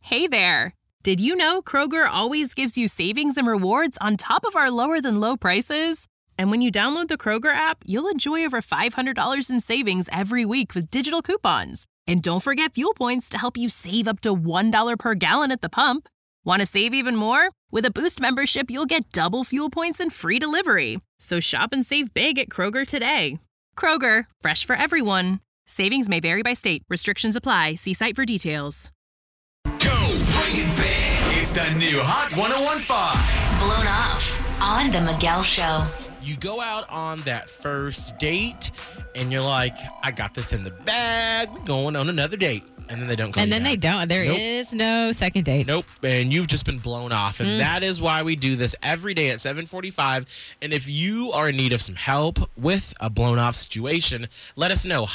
Hey there! Did you know Kroger always gives you savings and rewards on top of our lower-than-low prices? And when you download the Kroger app, you'll enjoy over $500 in savings every week with digital coupons. And don't forget fuel points to help you save up to $1 per gallon at the pump. Want to save even more? With a Boost membership, you'll get double fuel points and free delivery. So shop and save big at Kroger today. Kroger, fresh for everyone. Savings may vary by state. Restrictions apply. See site for details. Go, bring it back. It's the new Hot 101.5. Blown Off on The Miguel Show. You go out on that first date and you're like, I got this in the bag. We're going on another date. And then they don't come And then they don't. There is no second date. Nope. And you've just been blown off. And that is why we do this every day at 7:45. And if you are in need of some help with a blown off situation, let us know.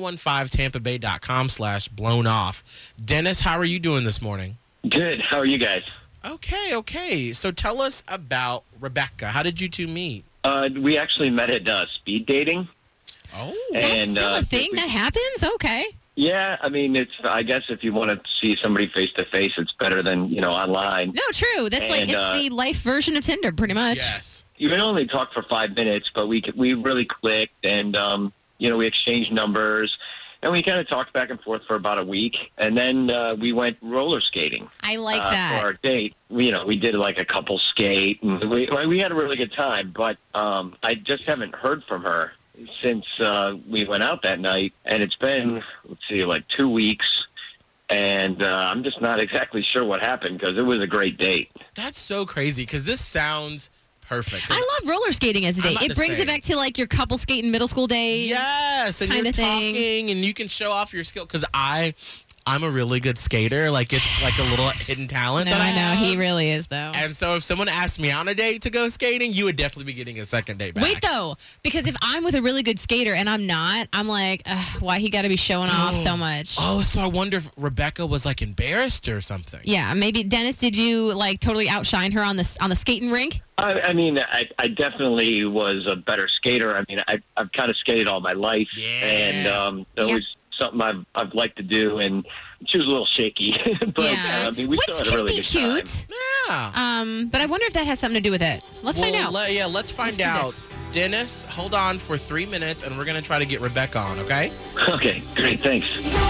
Hot1015TampaBay.com/blown off. Dennis, how are you doing this morning? Good. How are you guys? Okay. So tell us about Rebecca. How did you two meet? We actually met at speed dating. Oh. That's still a thing that happens? Okay. Yeah, I mean, I guess if you want to see somebody face to face, it's better than, online. No, true. That's it's the life version of Tinder, pretty much. Yes. You can only talk for 5 minutes, but we really clicked, and, we exchanged numbers, and we kind of talked back and forth for about a week, and then we went roller skating. I like that. For our date. We did like a couple skate, and we had a really good time, but I just haven't heard from her since we went out that night, and it's been, like 2 weeks, and I'm just not exactly sure what happened because it was a great date. That's so crazy because this sounds perfect. I love roller skating as a date. It brings it back to like your couple skating middle school days. Yes, and you're talking and you can show off your skill because I'm a really good skater. Like, it's like a little hidden talent. No, I know. He really is, though. And so if someone asked me on a date to go skating, you would definitely be getting a second date back. Wait, though, because if I'm with a really good skater and I'm not, I'm like, why he got to be showing off so much? Oh, so I wonder if Rebecca was, like, embarrassed or something. Yeah, maybe. Dennis, did you, like, totally outshine her on the skating rink? I mean, I definitely was a better skater. I mean, I've kind of skated all my life, and it was something I've liked to do, and she was a little shaky, but I mean, we still had a really good time. Yeah. But I wonder if that has something to do with it. Let's find out. Let's find out. Dennis, hold on for 3 minutes, and we're going to try to get Rebecca on, okay? Okay, great, thanks.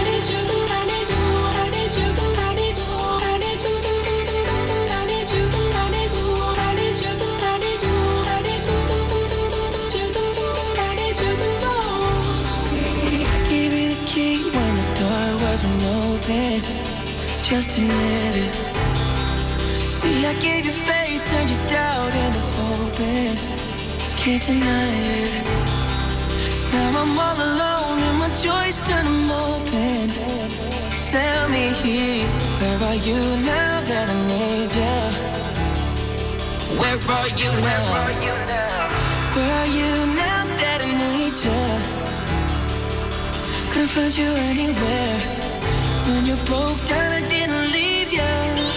Open, just admit it. See, I gave you faith, turned your doubt into hoping. Can't deny it. Now I'm all alone and my joys turn them open. Tell me, where are you now that I need you? Where are you now? Where are you now that I need you? Couldn't find you anywhere. When you broke down, I didn't leave you.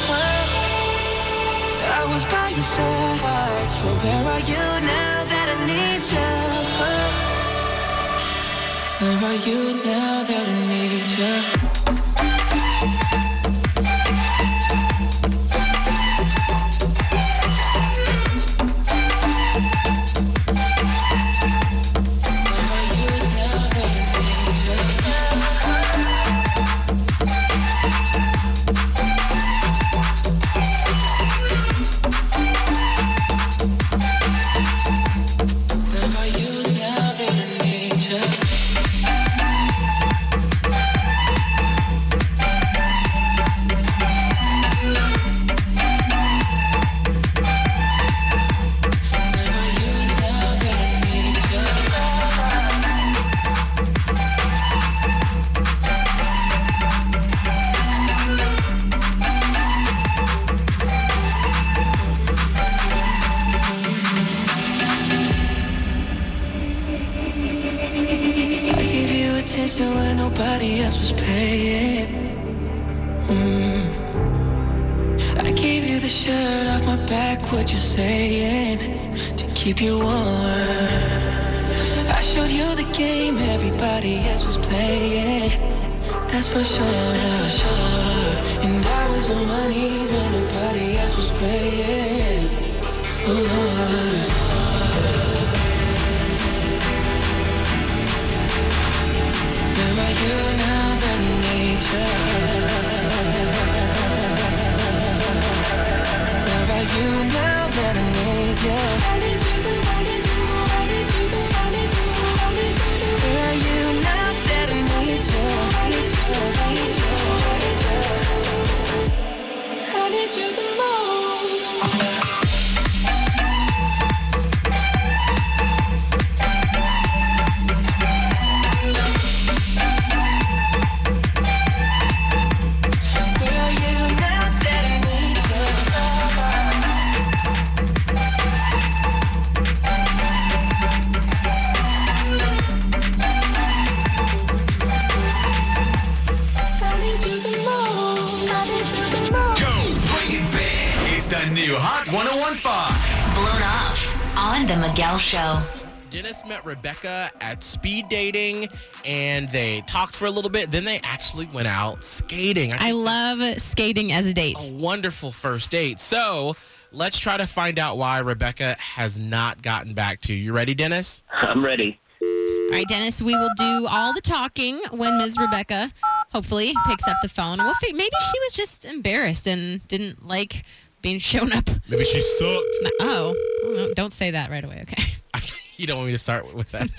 I was by your side. So where are you now that I need you? Where are you now that I need you? When nobody else was paying. I gave you the shirt off my back, what you saying, to keep you warm. I showed you the game everybody else was playing. That's for sure. And I was was on my knees when nobody else was praying. Oh Lord. Where are you now that I need you? Where are you now that I need you? I need you, I need you, I need you, I need you, I need you. Where are you now that I need you? I need you, I need you, I need you. I need you the most. New Hot 101.5. Blown Off on The Miguel Show. Dennis met Rebecca at speed dating, and they talked for a little bit. Then they actually went out skating. I love skating as a date. A wonderful first date. So let's try to find out why Rebecca has not gotten back to you. You ready, Dennis? I'm ready. All right, Dennis, we will do all the talking when Ms. Rebecca hopefully picks up the phone. Maybe she was just embarrassed and didn't like being shown up. Maybe she sucked. Oh, no, don't say that right away, okay? You don't want me to start with that.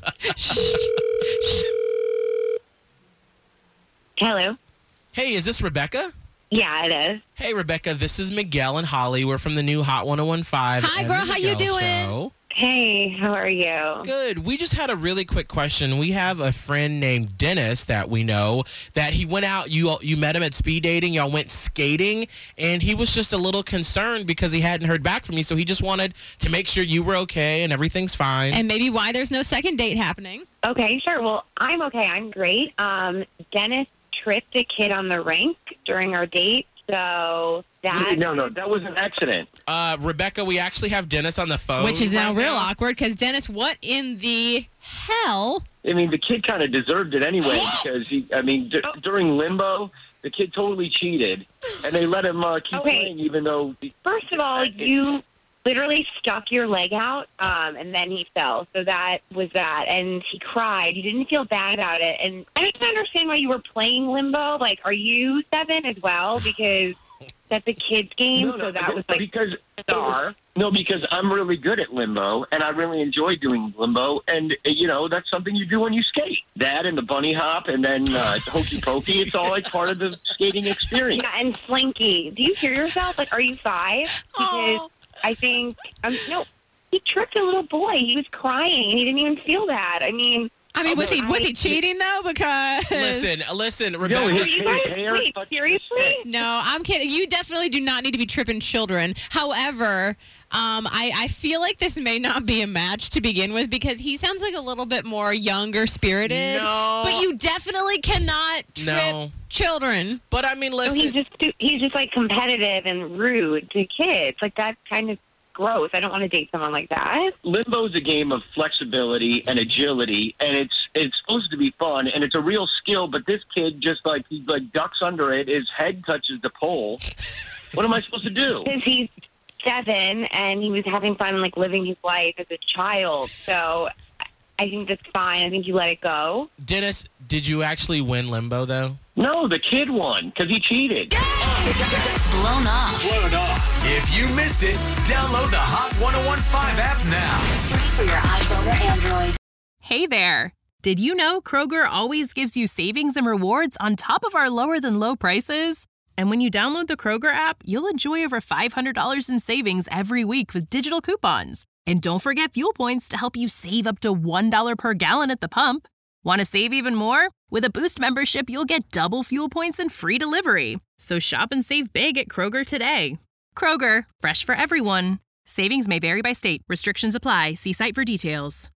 Hello. Hey, is this Rebecca? Yeah, it is. Hey, Rebecca, this is Miguel and Holly. We're from the new Hot 101.5. Hi, girl. How you doing? Show. Hey, how are you? Good. We just had a really quick question. We have a friend named Dennis that we know that he went out. You met him at speed dating. Y'all went skating, and he was just a little concerned because he hadn't heard back from you. So he just wanted to make sure you were okay and everything's fine. And maybe why there's no second date happening. Okay, sure. Well, I'm okay. I'm great. Dennis tripped a kid on the rink during our date. So that... No, that was an accident. Rebecca, we actually have Dennis on the phone. Which is now real awkward because, Dennis, what in the hell? I mean, the kid kind of deserved it anyway because, during limbo, the kid totally cheated. And they let him keep playing even though... First of all, you literally stuck your leg out and then he fell. So that was that. And he cried. You didn't feel bad about it. And I don't understand why you were playing limbo. Like, are you 7 as well? Because that's a kid's game. No, so that was like because bizarre. No, because I'm really good at limbo, and I really enjoy doing limbo, and, that's something you do when you skate. That and the bunny hop, and then hokey pokey, it's all like part of the skating experience. Yeah, and slinky. Do you hear yourself? Like, are you 5? Because I think, no, he tripped a little boy. He was crying, and he didn't even feel that. Was he cheating though? Because listen, Rebecca. Wait, seriously? No, I'm kidding. You definitely do not need to be tripping children. However, I feel like this may not be a match to begin with because he sounds like a little bit more younger spirited. No. But you definitely cannot trip children. But listen. So he's just like competitive and rude to kids. Like that's kind of gross. I don't want to date someone like that. Limbo is a game of flexibility and agility, and it's supposed to be fun, and it's a real skill, but this kid just he ducks under it, his head touches the pole. What am I supposed to do? Because he's 7, and he was having fun, living his life as a child, so I think that's fine. I think you let it go. Dennis, did you actually win limbo, though? No, the kid won, because he cheated. Blown Off. Blown Off. If you missed it, download the Hot 101.5 app now. Free for your iPhone or Android. Hey there. Did you know Kroger always gives you savings and rewards on top of our lower than low prices? And when you download the Kroger app, you'll enjoy over $500 in savings every week with digital coupons. And don't forget fuel points to help you save up to $1 per gallon at the pump. Want to save even more? With a Boost membership, you'll get double fuel points and free delivery. So shop and save big at Kroger today. Kroger, fresh for everyone. Savings may vary by state. Restrictions apply. See site for details.